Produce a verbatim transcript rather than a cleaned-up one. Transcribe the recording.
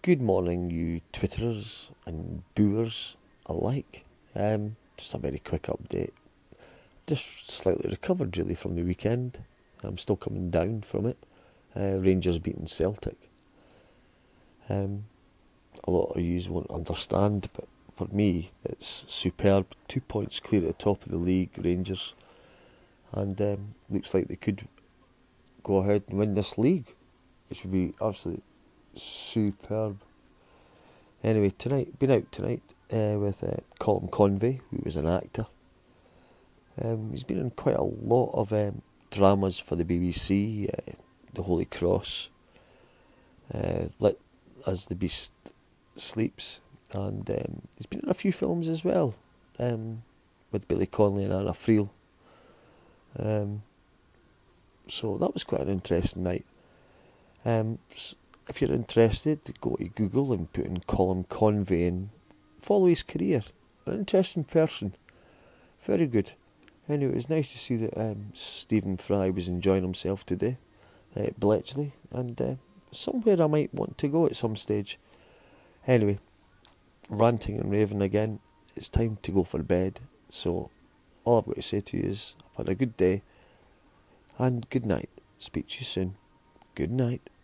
Good morning, you Twitterers and booers alike. Um, just a very quick update. Just slightly recovered really from the weekend. I'm still coming down from it. Uh, Rangers beating Celtic. Um, a lot of you won't understand, but for me it's superb. Two points clear at the top of the league, Rangers. And um, looks like they could go ahead and win this league, which would be absolutely superb. Anyway, tonight, been out tonight uh, with uh, Colm Convey, who was an actor. Um, he's been in quite a lot of um, dramas for the B B C, uh, The Holy Cross, uh, Lit as the Beast Sleeps, and um, he's been in a few films as well, um, with Billy Connolly and Anna Friel. Um, so that was quite an interesting night. Um, if you're interested, go to Google and put in Colm Convey and follow his career. An interesting person. Very good. Anyway, it was nice to see that um, Stephen Fry was enjoying himself today at Bletchley, and uh, somewhere I might want to go at some stage. Anyway, ranting and raving again, it's time to go for bed. So all I've got to say to you is, I've had a good day, and good night. Speak to you soon. Good night.